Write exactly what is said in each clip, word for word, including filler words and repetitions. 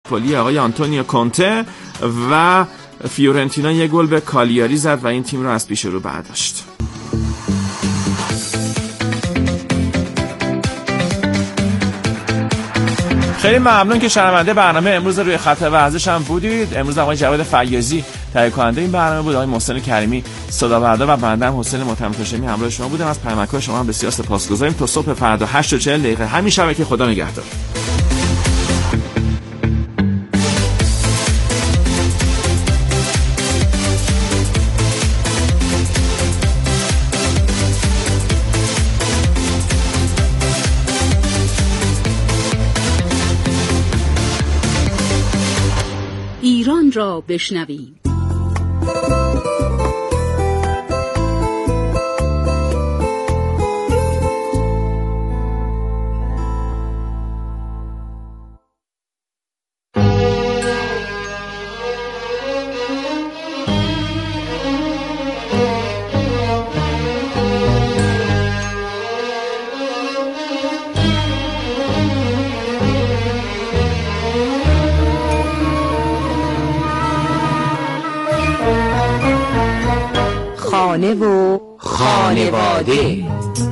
ناپولی آقای آنتونیو کونته و فیورنتینا یک گل به کالیاری زد و این تیم رو از پیش رو برداشت. خیلی ممنون که شنونده برنامه امروز روی خط ورزش هم بودید. امروز آقای جواد فیاضی تهیه کننده این برنامه بود، آقای محسن کریمی صدا بردار و بنده حسین متمتشمی همراه شما بودم. از پیامک‌های شما هم بسیار سپاسگزاریم. تا صبح فردا هشت و چهل دقیقه همین شبکه. خدا نگهدار. ایران را بشنویم. خانه و خانواده.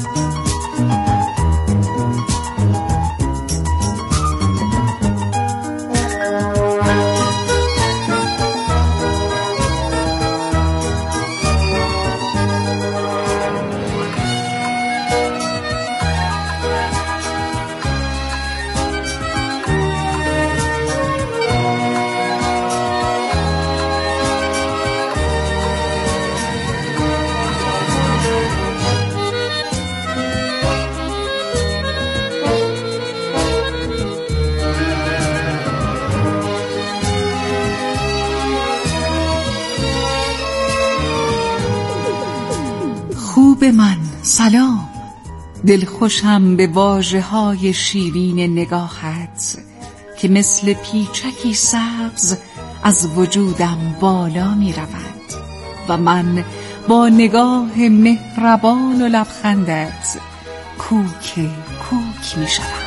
خوب من سلام، دلخوشم به واژه‌های شیرین نگاهت که مثل پیچکی سبز از وجودم بالا می رود و من با نگاه مهربان و لبخندت کوک کوک می شدم.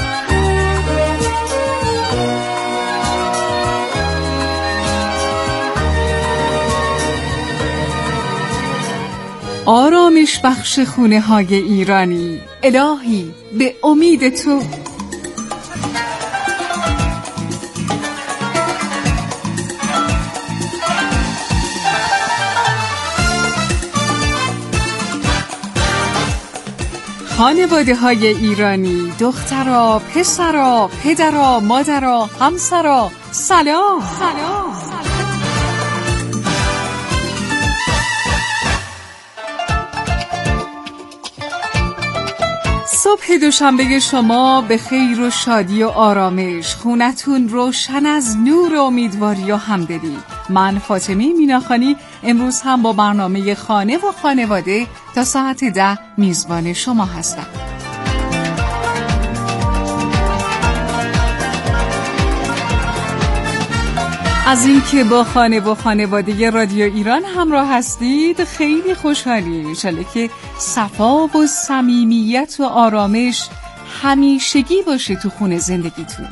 آرامش بخش خونه های ایرانی، الهی به امید تو. خانواده های ایرانی، دخترا، پسرا، پدرا، مادرا، همسرا، سلام سلام. صبح دوشنبه شما به خیر و شادی و آرامش، خونتون روشن از نور و امیدواری و همدلی. من فاطمه میناخانی امروز هم با برنامه خانه و خانواده تا ساعت ده میزبان شما هستم. از اینکه با خانه و خانواده رادیو ایران همراه هستید خیلی خوشحالیم. انشالله که صفا و صمیمیت و آرامش همیشگی باشه تو خونه زندگیتون.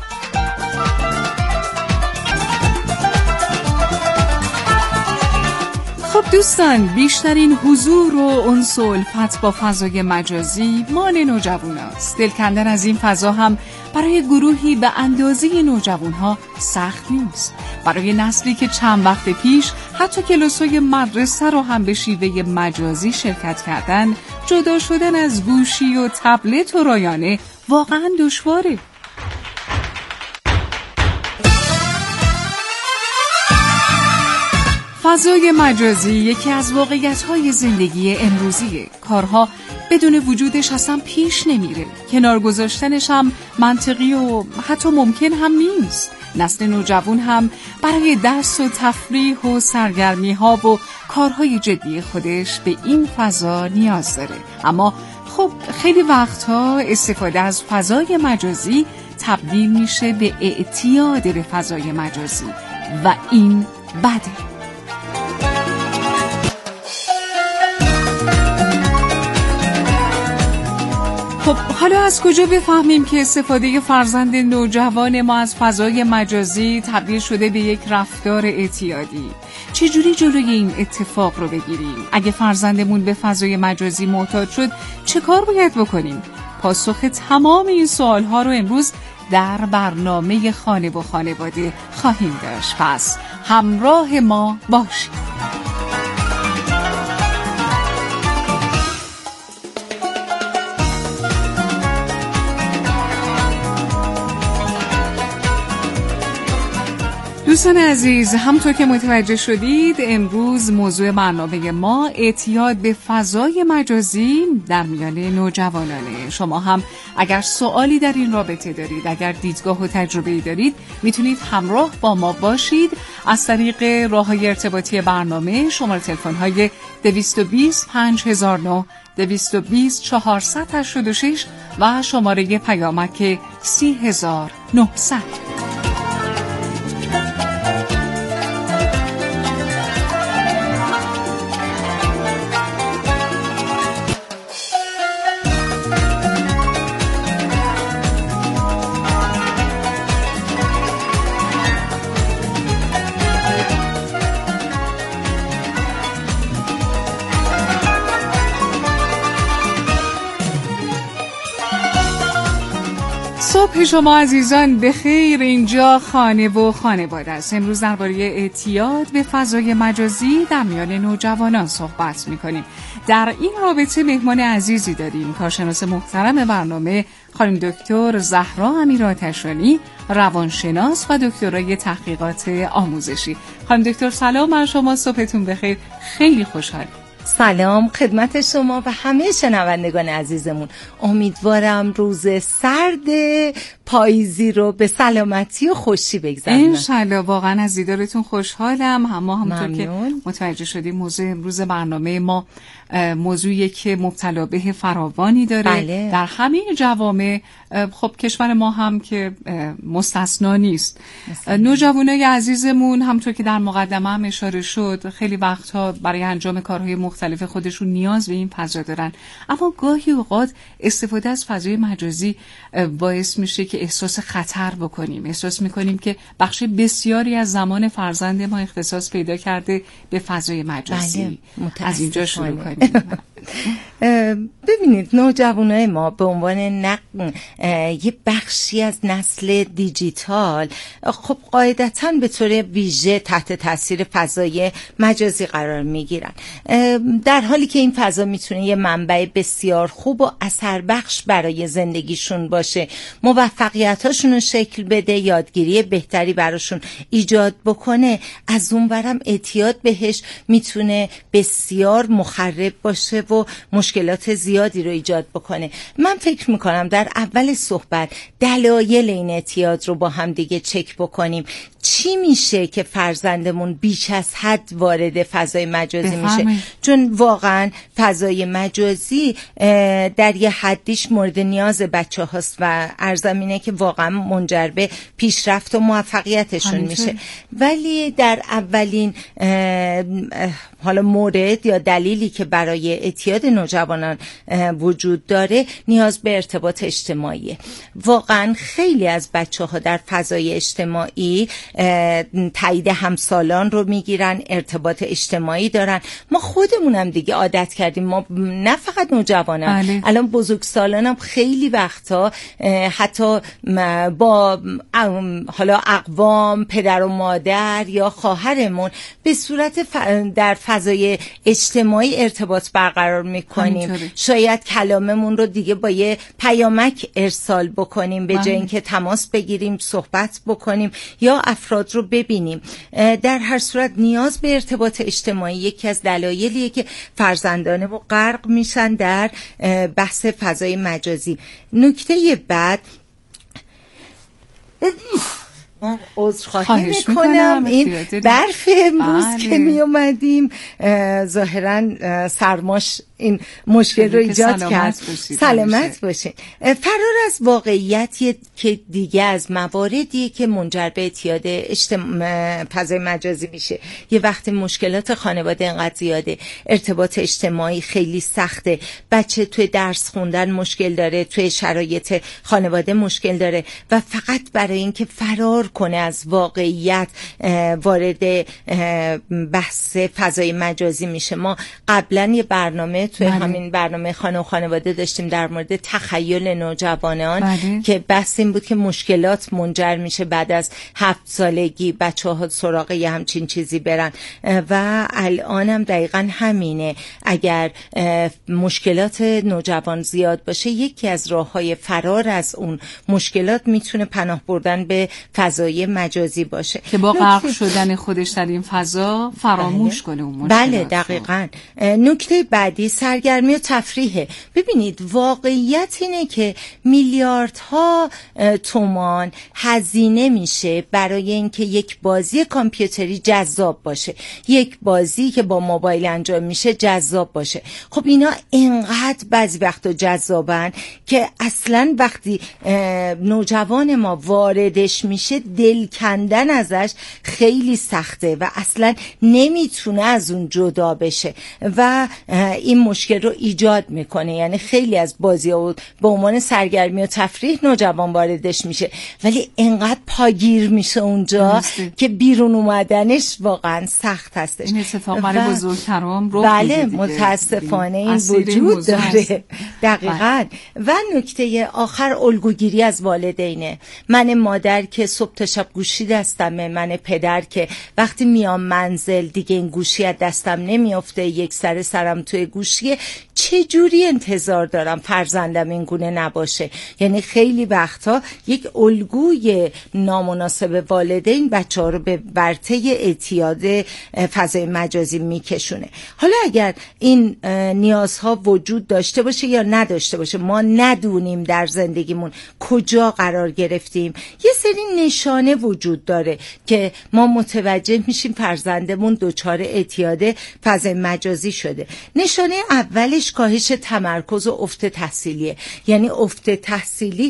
خب دوستان، بیشترین حضور و انس و الفت با فضای مجازی مال نوجواناست. دل کندن از این فضا هم برای گروهی به اندازه نوجوانها سخت نیست. برای نسلی که چند وقت پیش حتی کلاس‌های مدرسه رو هم به شیوه مجازی شرکت کردن، جدا شدن از گوشی و تبلت و رایانه واقعا دشواره. فضای مجازی یکی از واقعیت‌های زندگی امروزیه. کارها بدون وجودش اصلا پیش نمیره. کنار گذاشتنش هم منطقی و حتی ممکن هم نیست. نسل نوجوان هم برای درس و تفریح و سرگرمی‌ها و کارهای جدی خودش به این فضا نیاز داره. اما خب خیلی وقتها استفاده از فضای مجازی تبدیل میشه به اعتیاد به فضای مجازی و این بده. خب حالا از کجا بفهمیم که استفاده فرزند نوجوان ما از فضای مجازی تبدیل شده به یک رفتار اعتیادی؟ چجوری جلوی این اتفاق رو بگیریم؟ اگه فرزندمون به فضای مجازی معتاد شد چه کار باید بکنیم؟ پاسخ تمام این سوالها رو امروز در برنامه خانه و خانواده خواهیم داشت. پس همراه ما باشید. دوستان عزیز، همونطور که متوجه شدید امروز موضوع برنامه ما اعتیاد به فضای مجازی در میان نوجوانانه. شما هم اگر سوالی در این رابطه دارید، اگر دیدگاه و تجربه‌ای دارید، میتونید همراه با ما باشید از طریق راه‌های ارتباطی برنامه. شماره تلفن‌های دویست و بیست پنج هزار و نه، دویست و بیست چهارصد و هشتاد و شش و شماره پیامک سی هزار و نهصد. صبح شما عزیزان بخیر. اینجا خانه و خانواده است. امروز درباره اعتیاد به فضای مجازی در میان نوجوانان صحبت می‌کنیم. در این رابطه مهمان عزیزی داریم، کارشناس محترم برنامه خانم دکتر زهرا امیرآتشانی، روانشناس و دکترای تحقیقات آموزشی. خانم دکتر سلام بر شما، صبحتون بخیر. خیلی خوشحالم. سلام خدمت شما و همه شنوندگان عزیزمون. امیدوارم روز سرد پاییزی رو به سلامتی و خوشی بگذرونم. انشالله. واقعا از دیدارتون خوشحالم. اما همونطور که متوجه شدیم موضوع امروز برنامه ما موضوعی که مبتلا به فراوانی داره. بله. در همه جوامع، خب کشور ما هم که مستثنا نیست. نوجوانای عزیزمون همونطور که در مقدمه هم اشاره شد خیلی وقتها برای انجام کارهای مختلف خودشون نیاز به این فضا دارن، اما گاهی اوقات استفاده از فضای مجازی باعث میشه که احساس خطر بکنیم. احساس میکنیم که بخش بسیاری از زمان فرزند ما اختصاص پیدا کرده به فضای مجازی. بله. از اینجا شروع کنیم. ببینید نوجوانای ما به عنوان نق... یه بخشی از نسل دیجیتال خب قاعدتاً به طور ویژه تحت تاثیر فضای مجازی قرار میگیرن، در حالی که این فضا میتونه یه منبع بسیار خوب و اثر بخش برای زندگیشون باشه، موفقیتاشون رو شکل بده، یادگیری بهتری براشون ایجاد بکنه. از اون برم اعتیاد بهش میتونه بسیار مخرب باشه و مشکلات زیادی رو ایجاد بکنه. من فکر میکنم در اول صحبت دلایل این اعتیاد رو با هم دیگه چک بکنیم. چی میشه که فرزندمون بیش از حد وارد فضای مجازی میشه؟ چون واقعا فضای مجازی در یه حدیش مورد نیاز بچه هاست و ارزم اینه که واقعا منجر به پیشرفت و موفقیتشون میشه. ولی در اولین حالا مورد یا دلیلی که برای اعتیاد نوجوانان وجود داره نیاز به ارتباط اجتماعیه. واقعا خیلی از بچه ها در فضای اجتماعی تایید همسالان رو میگیرن، ارتباط اجتماعی دارن. ما خودمونم دیگه عادت کردیم، ما نه فقط نوجوانان، بله. الان بزرگسالانم خیلی وقتا حتی با حالا اقوام، پدر و مادر یا خواهرمون به صورت ف... در فضای اجتماعی ارتباط برقرار میکنیم. شاید کلاممون رو دیگه با یه پیامک ارسال بکنیم به جای اینکه تماس بگیریم، صحبت بکنیم یا افراد رو ببینیم. در هر صورت نیاز به ارتباط اجتماعی یکی از دلایلیه که فرزندان ما غرق میشن در بحث فضای مجازی. نکته بعد من عذرخواهی میکنم. این برف امروز بله. که می اومدیم ظاهرا سرماش این مشکل رو ایجاد کرد. سلامت باشین. فرار از واقعیت که دیگه از مواردیه که منجر به اعتیاد اجتماع... فضای مجازی میشه. یه وقتی مشکلات خانواده انقدر زیاده، ارتباط اجتماعی خیلی سخته، بچه توی درس خوندن مشکل داره، توی شرایط خانواده مشکل داره و فقط برای اینکه فرار کنه از واقعیت وارد بحث فضای مجازی میشه. ما قبلا یه برنامه توی بله. همین برنامه خانه و خانواده داشتیم در مورد تخیل نوجوانان بله. که بحث این بود که مشکلات منجر میشه بعد از هفت سالگی بچه ها سراغ یه همچین چیزی برن و الان هم دقیقا همینه. اگر مشکلات نوجوان زیاد باشه، یکی از راه های فرار از اون مشکلات میتونه پناه بردن به فضای مجازی باشه که با غرق شدن خودش در این فضا فراموش بله. کنه اون مشکلات. بله دقیقاً. نکته بعدی سرگرمی و تفریحه. ببینید واقعیت اینه که میلیاردها تومان هزینه میشه برای اینکه یک بازی کامپیوتری جذاب باشه، یک بازی که با موبایل انجام میشه جذاب باشه. خب اینا انقدر بعضی وقتا جذابن که اصلا وقتی نوجوان ما واردش میشه دل کندن ازش خیلی سخته و اصلا نمیتونه از اون جدا بشه و این مشکل رو ایجاد میکنه. یعنی خیلی از بازی‌ها به عنوان سرگرمی و تفریح نوجوان واردش میشه ولی انقدر پاگیر میشه اونجا درسته. که بیرون اومدنش واقعا سخت هستش. این اتفاق برای بزرگترام رو بله متاسفانه این وجود داره. دقیقاً. و نکته آخر الگوگیری از والدینه. من مادر که صبح تا شب گوشی دستمه، من پدر که وقتی میام منزل دیگه این گوشی از دستم نمیافته، یک سر سرم توی گوشیه، چه جوری انتظار دارم فرزندم این گونه نباشه؟ یعنی خیلی وقتا یک الگوی نامناسب والدین بچه ها رو به ورطه اعتیاد فضای مجازی میکشونه. حالا اگر این نیازها وجود داشته باشه یا نداشته باشه، ما ندونیم در زندگیمون کجا قرار گرفتیم، یه سری نشانه وجود داره که ما متوجه میشیم فرزندمون دچار اعتیاد فضای مجازی شده. نشانه اولش کاهش تمرکز و افت تحصیلیه. یعنی افت تحصیلی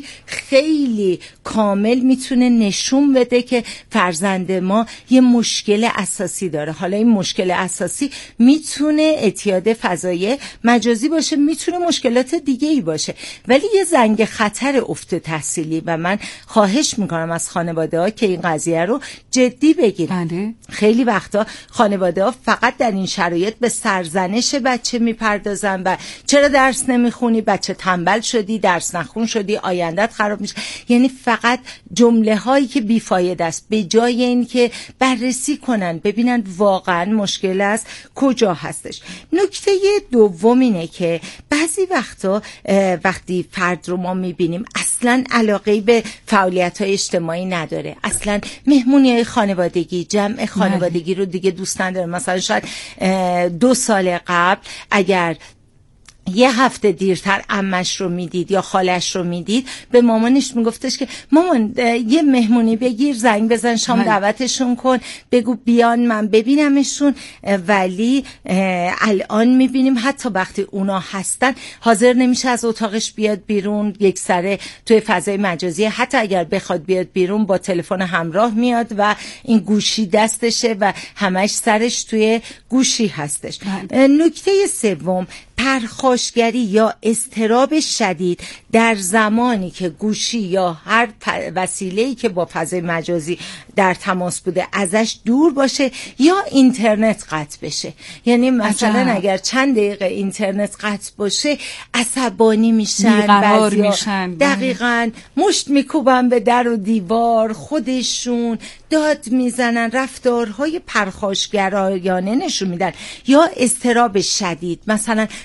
خیلی کامل میتونه نشون بده که فرزند ما یه مشکل اساسی داره. حالا این مشکل اساسی میتونه اعتیاد فضای مجازی باشه، میتونه مشکلات دیگه ای باشه، ولی یه زنگ خطر افت تحصیلی و من خواهش میکنم از خانواده ها که این قضیه رو جدی بگیرن. بله. خیلی وقتا خانواده ها فقط در این شرایط به سرزنش بچه میپردازن و چرا درس نمیخونی، بچه تنبل شدی، درس نخون شدی، آیندت خراب میشه. یعنی فقط جمله هایی که بیفایده است، به جای این که بررسی کنن ببینن واقعا مشکل است کجا هستش. نکته دوم اینه که بعضی وقتا وقتی فرد رو ما میبینیم اصلا علاقه به فعالیت های اجتماعی نداره، اصلا مهمونی های خانوادگی، جمع خانوادگی رو دیگه دوست نداره. مثلا شاید دو سال قبل اگر یه هفته دیرتر عمش رو میدید یا خالش رو میدید، به مامانش میگفتش که مامان یه مهمونی بگیر، زنگ بزن، شام دعوتشون کن، بگو بیان من ببینمشون. ولی الان میبینیم حتی وقتی اونا هستن حاضر نمیشه از اتاقش بیاد بیرون، یک سره توی فضای مجازی، حتی اگر بخواد بیاد بیرون با تلفن همراه میاد و این گوشی دستشه و همش سرش توی گوشی هستش. نکته سوم پرخاشگری یا اضطراب شدید در زمانی که گوشی یا هر وسیله‌ای که با فضای مجازی در تماس بوده ازش دور باشه یا اینترنت قطع بشه. یعنی مثلا عجب. اگر چند دقیقه اینترنت قطع باشه عصبانی میشن، بیقرار میشن، دقیقاً مشت میکوبن به در و دیوار، خودشون داد میزنن، رفتارهای پرخاشگرایانه نشون میدن. یا اضطراب شدید، مثلا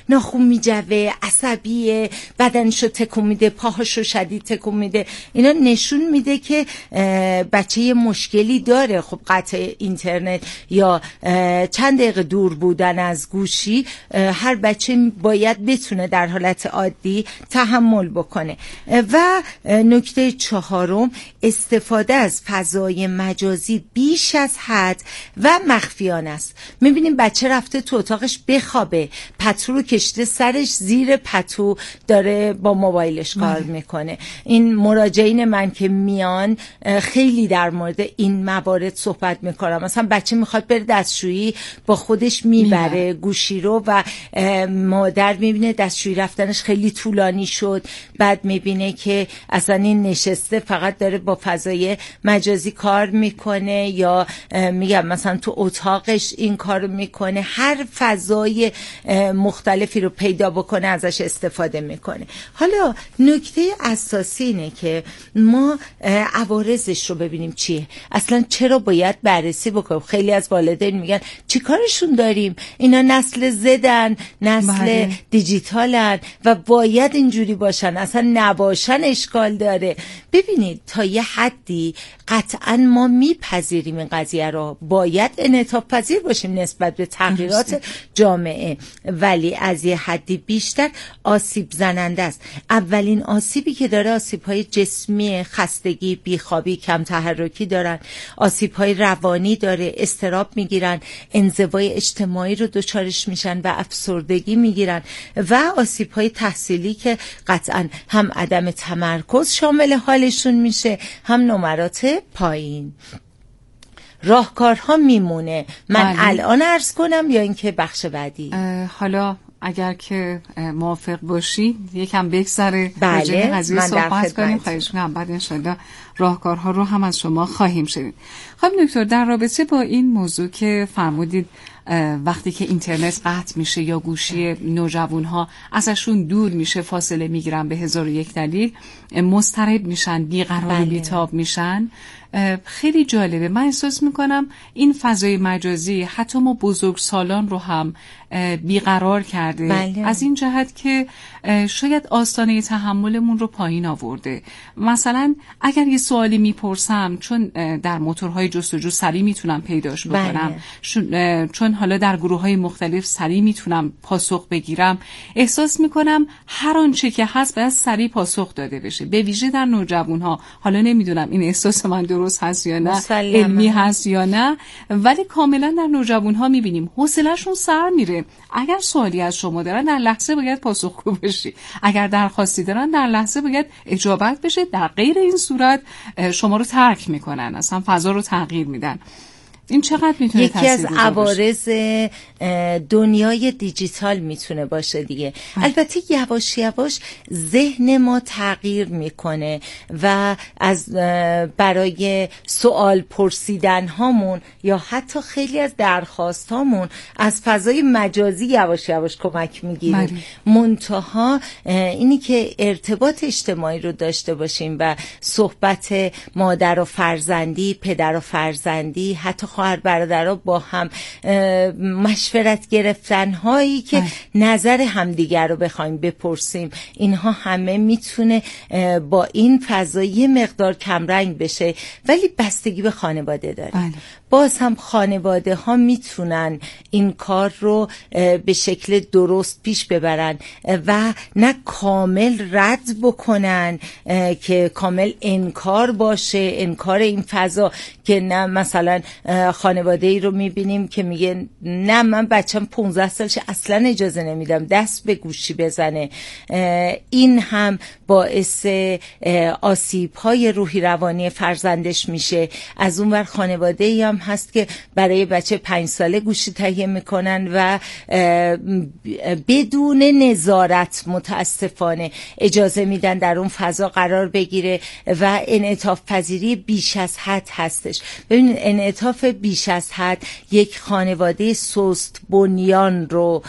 ناخون میجوه، عصبیه، بدنشو تکون میده، پاهاشو شدید تکون میده. اینا نشون میده که بچه یه مشکلی داره. خب قطع اینترنت یا چند دقیقه دور بودن از گوشی هر بچه باید بتونه در حالت عادی تحمل بکنه. و نکته چهارم، استفاده از فضای مجازی بیش از حد و مخفیانه است. میبینیم بچه رفته تو اتاقش بخوابه، پتو رو کشته سرش زیر پتو داره با موبایلش کار میکنه. این مراجعین من که میان خیلی در مورد این موارد صحبت میکنم. مثلا بچه میخواد بره دستشویی، با خودش میبره گوشی رو و مادر میبینه دستشویی رفتنش خیلی طولانی شد، بعد میبینه که اصلا این نشسته فقط داره با فضای مجازی کار میکنه، یا میگم مثلا تو اتاقش این کارو میکنه. هر فضای مختلفی رو پیدا بکنه ازش استفاده میکنه. حالا نکته اساسی اینه که ما عوارضش رو ببینیم چیه، اصلا چرا باید بررسی بکنیم. خیلی از والدین میگن چی کارشون داریم، اینا نسل زدن، نسل بله. دیجیتالن و باید اینجوری باشن، اصلا نباشن اشکال داره. ببینید تا یه حدی قطعا ما میپذیریم این قضیه رو، باید انعطاف پذیر باشیم نسبت به تغییرات جامعه، ولی از یه حدی بیشتر آسیب زننده است. اولین آسیبی که داره آسیب‌های جسمی، خستگی، بیخوابی، کم تحرکی دارن، آسیب‌های روانی داره، اضطراب میگیرن، انزوای اجتماعی رو دچارش میشن و افسردگی میگیرن، و آسیب‌های تحصیلی که قطعا هم عدم تمرکز شامل حالشون میشه، هم نمرات پایین. راهکارها میمونه. من بله. الان عرض کنم یا اینکه بخش بعدی؟ حالا اگر که موافق باشی یکم بگذره راجع به قضیه صحبت کنیم. خواهش می‌کنم بعد انشالله راهکارها رو هم از شما خواهیم شنید. خب دکتر، در رابطه با این موضوع که فرمودید وقتی که اینترنت قطع میشه یا گوشی نوجوان‌ها ازشون دور میشه، فاصله میگیرن به هزار و یک دلیل، مضطرب میشن، بیقرار و بیتاب میشن. خیلی جالبه. من احساس میکنم این فضای مجازی حتی ما بزرگسالان رو هم بیقرار کرده. بله. از این جهت که شاید آستانه تحملمون رو پایین آورده. مثلا اگر یه سوالی میپرسم، چون در موتورهای جستجو سریع میتونم پیداش بکنم، بله. چون حالا در گروههای مختلف سریع میتونم پاسخ بگیرم، احساس میکنم هر آنچه که هست باید سریع پاسخ داده بشه، به ویژه در نوجوانها. حالا نمیدونم این احساس من درست هست یا نه، علمی هست یا نه، ولی کاملا در نوجوانها میبینیم حوصله‌شون سر میره. اگر سوالی از شما دارن در لحظه باید پاسخگو بشی، اگر درخواستی دارن در لحظه باید اجابت بشه، در غیر این صورت شما رو ترک میکنن، اصلا فضا رو تغییر میدن. این چقدر میتونه یکی از عوارض دنیای دیجیتال میتونه باشه دیگه. اه. البته یواش یواش ذهن ما تغییر میکنه و از برای سوال پرسیدن هامون یا حتی خیلی از درخواست هامون از فضای مجازی یواش یواش کمک میگیریم. منتها اینی که ارتباط اجتماعی رو داشته باشیم و صحبت مادر و فرزندی، پدر و فرزندی، حتی خواهر برادرها با هم مشورت گرفتن هایی که نظر همدیگر رو بخوایم بپرسیم، اینها همه میتونه با این فضا یه مقدار کمرنگ بشه، ولی بستگی به خانواده داره. بله. باز هم خانواده ها میتونن این کار رو به شکل درست پیش ببرن و نه کامل رد بکنن که کامل انکار باشه، انکار این فضا، که نه مثلا خانواده ای رو میبینیم که میگه نه من بچم پونزده سالشه اصلا اجازه نمیدم دست به گوشی بزنه. این هم باعث آسیب های روحی روانی فرزندش میشه. از اون ور خانواده ای هم هست که برای بچه پنج ساله گوشی تهیه میکنن و بدون نظارت متاسفانه اجازه میدن در اون فضا قرار بگیره و انعطاف پذیری بیش از حد هستش. ببینید انعطاف بیش از حد یک خانواده سست بنیان رو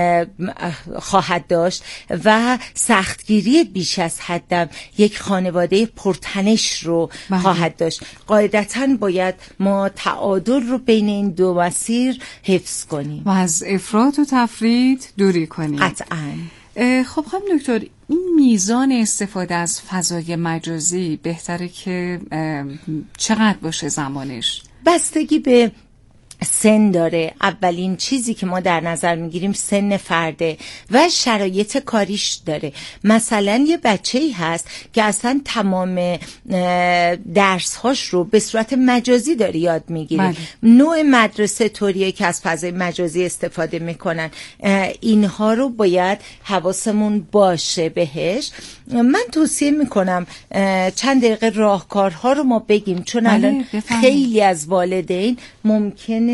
خواهد داشت و سختگیری بیش از حدم یک خانواده پرتنش رو بله. خواهد داشت. قاعدتاً باید ما تعادل رو بین این دو مسیر حفظ کنیم و از افراط و تفرید دوری کنیم. قطعاً. خب خانم دکتر، این میزان استفاده از فضای مجازی بهتره که چقدر باشه زمانش؟ بستگی به سن داره. اولین چیزی که ما در نظر میگیریم سن فرده و شرایط کاریش داره. مثلا یه بچه‌ای هست که اصلا تمام درس‌هاش رو به صورت مجازی داره یاد میگیره. بله. نوع مدرسه طوریه که از فضای مجازی استفاده میکنن. اینها رو باید حواسمون باشه بهش. من توصیه میکنم چند دقیقه راهکارها رو ما بگیم، چون بله. الان بفهم. خیلی از والدین ممکنه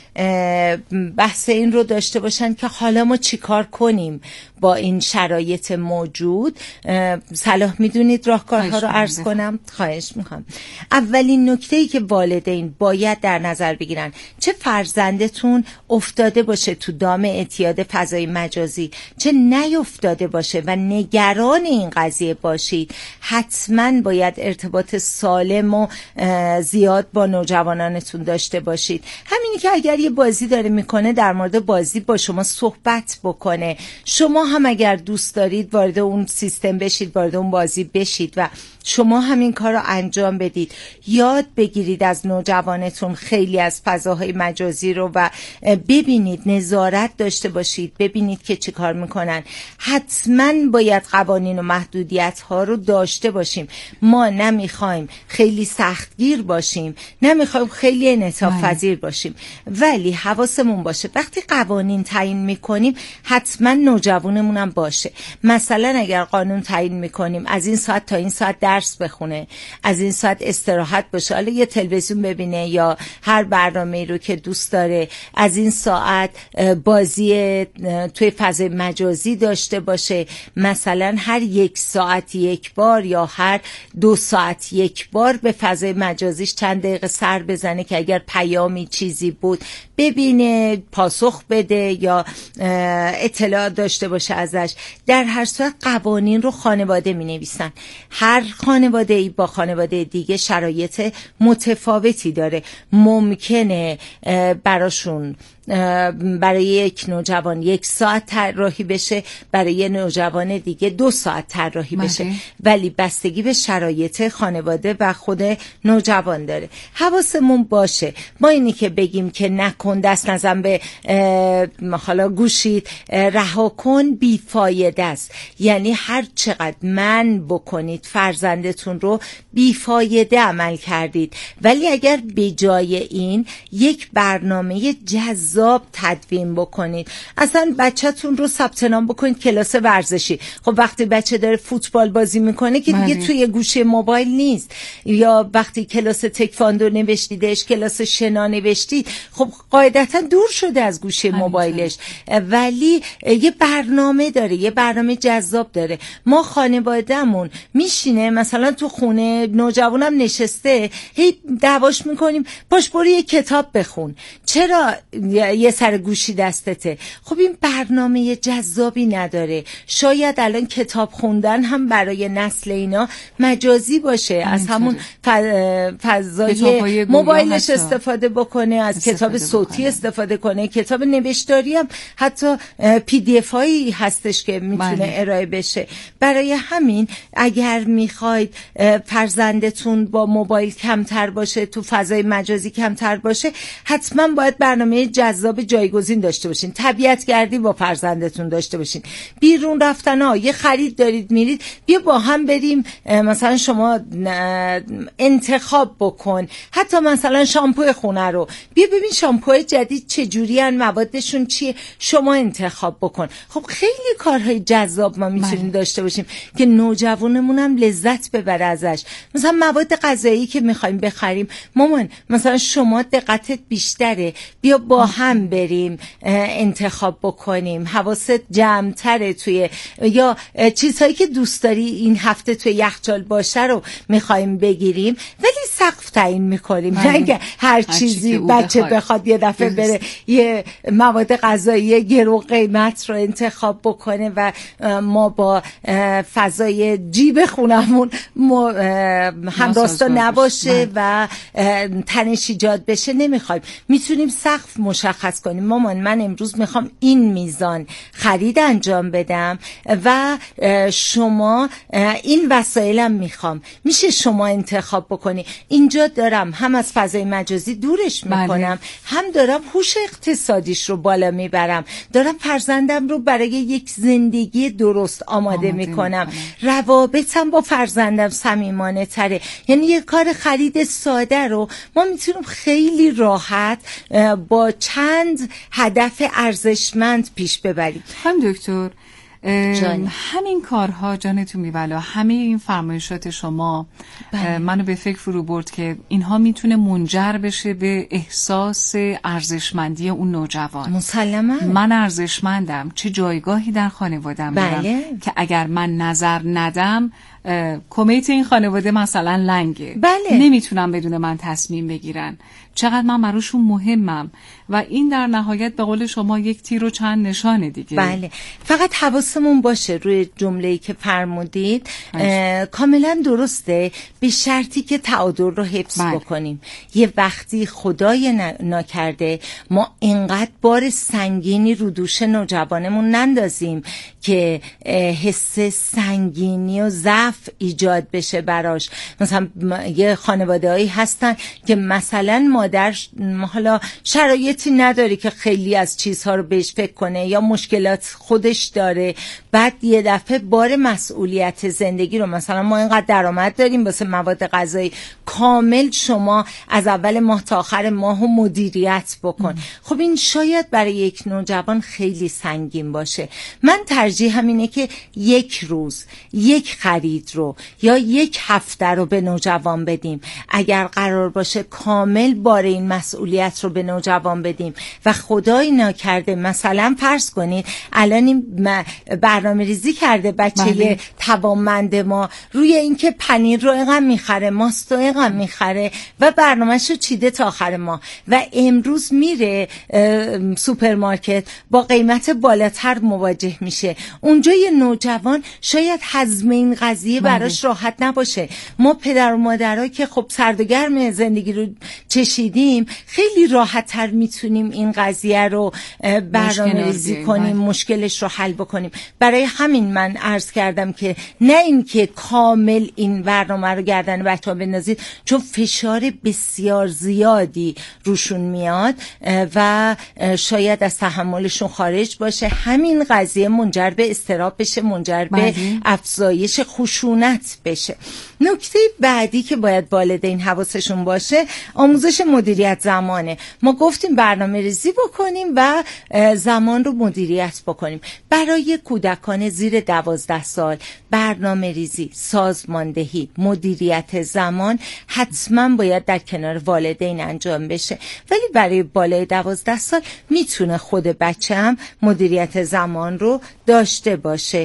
بحث این رو داشته باشن که حالا ما چی کار کنیم با این شرایط موجود. صلاح میدونید راهکارها رو عرض کنم؟ خواهش میکنم. اولین نکته‌ای که والدین باید در نظر بگیرن، چه فرزندتون افتاده باشه تو دام اعتیاد فضای مجازی، چه نیفتاده باشه و نگران این قضیه باشید، حتما باید ارتباط سالم و زیاد با نوجوانانتون داشته باشید. همینی که اگر یه بازی داره میکنه در مورد بازی با شما صحبت بکنه، شما هم اگر دوست دارید وارد اون سیستم بشید، وارد اون بازی بشید و شما همین کار رو انجام بدید. یاد بگیرید از نوجوانتون خیلی از فضاهای مجازی رو و ببینید، نظارت داشته باشید، ببینید که چه کار میکنن. حتما باید قوانین و محدودیت ها رو داشته باشیم. ما نمیخوایم خیلی سختگیر باشیم، نمیخوایم خیلی انعطاف پذیر باشیم، ولی حواسمون باشه وقتی قوانین تعیین میکنیم حتما نوجوانمون هم باشه. مثلا اگر قانون تعیین میکنیم از این ساعت تا این ساعت درس بخونه، از این ساعت استراحت باشه، حالا یه تلویزیون ببینه یا هر برنامه‌ای رو که دوست داره، از این ساعت بازی توی فضای مجازی داشته باشه، مثلا هر یک ساعت یک بار یا هر دو ساعت یک بار به فضای مجازیش چند دقیقه سر بزنه که اگر پیامی چیزی بود ببینه، پاسخ بده یا اطلاع داشته باشه ازش. در هر صورت قوانین رو خانواده می نویسن. هر خانواده ای با خانواده دیگه شرایط متفاوتی داره. ممکنه براشون برای یک نوجوان یک ساعت طراحی بشه، برای یک نوجوان دیگه دو ساعت طراحی بشه، ولی بستگی به شرایط خانواده و خود نوجوان داره. حواسمون باشه ما اینی که بگیم که نکن، دست نزن به حالا گوشید، رها کن، بیفایده است. یعنی هر چقدر من بکنید فرزندتون رو بیفایده عمل کردید، ولی اگر به جای این یک برنامه جذاب تدوین بکنید، اصلا بچه‌تون رو ثبت نام بکنید کلاس ورزشی. خب وقتی بچه داره فوتبال بازی میکنه که دیگه مانی. توی گوشه موبایل نیست. یا وقتی کلاس تکواندو نوشتیدش، کلاس شنا نوشتید، خب قاعدتا دور شده از گوشه موبایلش، ولی یه برنامه داره، یه برنامه جذاب داره. ما خانوادهمون میشینه مثلا تو خونه، نوجوانم نشسته، هی دعواش میکنیم باش برو یه کتاب بخون، چرا یه سر گوشی دستته؟ خب این برنامه جذابی نداره. شاید الان کتاب خوندن هم برای نسل اینا مجازی باشه، از همون فضای موبایلش استفاده بکنه، از استفاده کتاب صوتی بکنه. استفاده کنه. کتاب نوشتاری هم حتی پی دی اف هایی هستش که میتونه بله. ارائه بشه. برای همین اگر میخواید فرزندتون با موبایل کمتر باشه، تو فضای مجازی کمتر باشه، حتما باید برنامه جذاب جایگزین داشته باشین. طبیعت گردی با فرزندتون داشته باشین. بیرون رفتن ها، یه خرید دارید میرید، بیا با هم بریم، مثلا شما انتخاب بکن، حتی مثلا شامپو خونه رو بیا ببین شامپوهای جدید چجوری ان، موادشون چیه، شما انتخاب بکن. خب خیلی کارهای جذاب ما میتونیم داشته باشیم که نوجوانمون هم لذت ببره ازش. مثلا مواد غذایی که میخوایم بخریم، مامان مثلا شما دقتت بیشتره نداره، بیا با هم بریم انتخاب بکنیم، حواست جمع‌تره توی یا چیزهایی که دوست داری این هفته توی یخچال باشه رو میخوایم بگیریم، ولی سقف تعیین میکنیم، نه اینکه هر چیزی بچه بخواد یه دفعه بره یه مواد غذایی گرو قیمت رو انتخاب بکنه و ما با فضای جیب خونمون همراستا نباشه و تنش ایجاد بشه نمیخوایم. میتونیم سقف مشخص کنیم، مامان من امروز میخوام این میزان خرید انجام بدم و شما این وسایلم میخوام، میشه شما انتخاب بکنی. اینجا دارم هم از فضای مجازی دورش میکنم، بله. هم دارم هوش اقتصادیش رو بالا میبرم، دارم فرزندم رو برای یک زندگی درست آماده, آماده میکنم، میکنم. روابطم با فرزندم صمیمانه تره. یعنی یک کار خرید ساده رو ما میتونیم خیلی راحت با چند هدف ارزشمند پیش ببریم. هم دکتر همین کارها جانتون میبلا، همه این فرمایشات شما بله. منو به فکر فرو برد که اینها میتونه منجر بشه به احساس ارزشمندی اون نوجوان. مسلما من ارزشمندم، چه جایگاهی در خانوادم دارم بله. که اگر من نظر ندم کمیته این خانواده مثلا لنگه، بله. نمیتونم بدون من تصمیم بگیرن، چقدر من بروشون مهمم و این در نهایت به قول شما یک تیر و چند نشانه دیگه. بله، فقط حواسمون باشه روی جمله‌ای که فرمودید کاملا درسته، به شرطی که تعادل رو حفظ بله. بکنیم. یه وقتی خدای ناکرده ما اینقدر بار سنگینی رو دوش نوجوانمون نندازیم که حس سنگینی و ضعف ایجاد بشه براش. مثلا یه خانواده‌ای هستن که مثلا مادر حالا شرایطی نداره که خیلی از چیزها رو بهش فکر کنه یا مشکلات خودش داره، بعد یه دفعه بار مسئولیت زندگی رو، مثلا ما اینقدر درآمد داریم واسه مواد غذایی، کامل شما از اول ماه تا آخر ماهو مدیریت بکن. خب این شاید برای یک نوجوان خیلی سنگین باشه. من ترجیح همینه که یک روز یک خرید رو یا یک هفته رو به نوجوان بدیم. اگر قرار باشه کامل بار این مسئولیت رو به نوجوان بدیم و خدای ناکرده مثلا فرض کنید الان این برنامه ریزی کرده بچه بله. توانمند ما روی اینکه پنیر رو اینقدر میخره، ماست رو اینقدر میخره و برنامه‌ش رو چیده تا آخر ماه و امروز میره سوپرمارکت با قیمت بالاتر مواجه میشه. اونجا یه نوجوان شاید هضم این قضیه براش راحت نباشه. ما پدر و مادرها که خب سرد و گرم زندگی رو چشیدیم خیلی راحت تر میتونیم این قضیه رو برنامه‌ریزی کنیم، مشکلش رو حل بکنیم. برای همین من عرض کردم که نه این که کامل این برنامه رو گردن بچه‌ها بندازید، چون فشار بسیار زیادی روشون میاد و شاید از تحملشون خارج باشه. همین قضیه منجر به اضطراب بشه، منجر به افزایش خشونت بشه. نکته بعدی که باید والدین حواسشون باشه آموزش مدیریت زمانه. ما گفتیم برنامه ریزی بکنیم و زمان رو مدیریت بکنیم. برای کودکان زیر دوازده سال برنامه ریزی، سازماندهی، مدیریت زمان حتما باید در کنار والدین انجام بشه. ولی برای بالای دوازده سال میتونه خود بچه هم مدیریت زمان رو داشته باشه،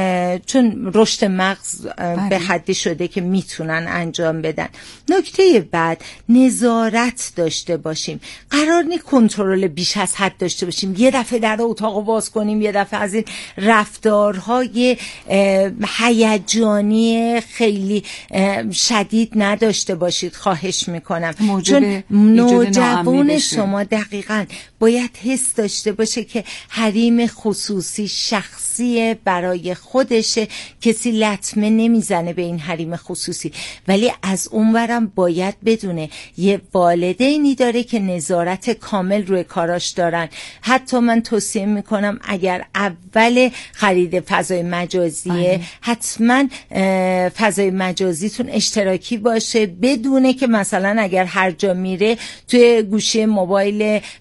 چون رشد مغز به حدی شده که میتونن انجام بدن. نکته بعد نظارت داشته باشیم. قرار نیست کنترل بیش از حد داشته باشیم، یه دفعه در اتاقو باز کنیم، یه دفعه از این رفتارهای هیجانی خیلی شدید نداشته باشید، خواهش میکنم. چون نوجوان شما دقیقاً باید حس داشته باشه که حریم خصوصی شخصی برای خودشه، کسی لطمه نمیزنه به این حریم خصوصی، ولی از اونورم باید بدونه یه والدینی داره که نظارت کامل روی کاراش دارن. حتی من توصیه میکنم اگر اول خرید فضای مجازیه آه. حتما فضای مجازیتون اشتراکی باشه، بدونه که مثلا اگر هر جا میره توی گوشه موبایل پدر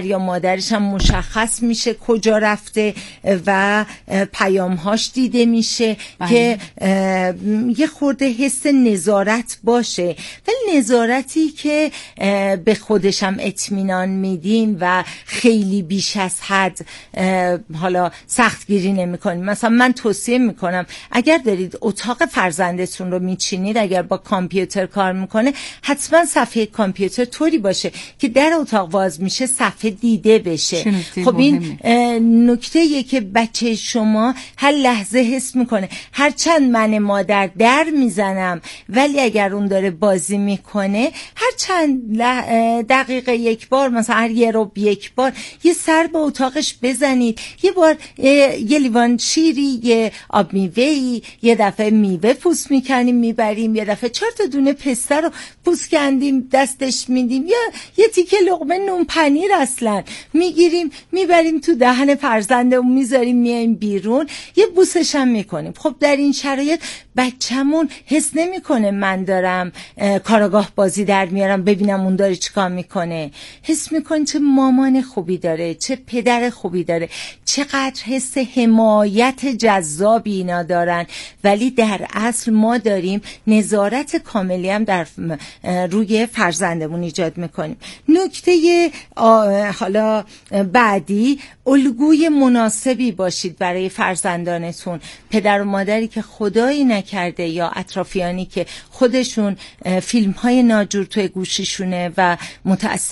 یا مادرش هم مشخص میشه کجا رفته و پیامهاش دیده میشه بله. که یه خورده حس نظارت باشه، ولی نظارتی که به خودشم اطمینان میدیم و خیلی بیش از حد حالا سختگیری نمی کنیم. مثلا من توصیه میکنم اگر دارید اتاق فرزندتون رو میچینید، اگر با کامپیوتر کار میکنه، حتما صفحه کامپیوتر طوری باشه که در اتاق باز میشه صفحه دیده بشه. خب این نکته یه که بچه شما هر لحظه حس میکنه هرچند من مادر در میزنم، ولی اگر اون داره بازی میکنه هر چند دقیقه یک بار، مثلا هر یه رو یک بار یه سر به اتاقش بزنید، یه بار یه لیوان شیری، یه آب میوه‌ای، یه دفعه میوه پوست میکنیم میبریم، یه دفعه چهار تا دونه پسته رو پوست کندیم دستش میدیم، یا یه تیکه لقمه نون پنیر اصلا میگیریم میبریم تو دهن فرزندمون میذاریم میایم بیرون، یه بوسش هم میکنیم. خب در این شرایط بچه‌مون حس نمیکنه من دارم کاراگاه بازی در میارم ببینم اون داره چیکار میکنه، حس میکنه چه مامان خوبی داره، چه پدر خوبی داره، چقدر حس حمایت جذابی اینا دارن. ولی در اصل ما داریم نظارت کاملی هم در روی فرزندمون ایجاد میکنیم. نکته حالا بعدی، الگوی مناسبی باشید برای فرزندانتون. پدر و مادری که خدایی نکرده یا اطرافیانی که خودشون فیلم های ناجور توی گوشیشونه و متأثر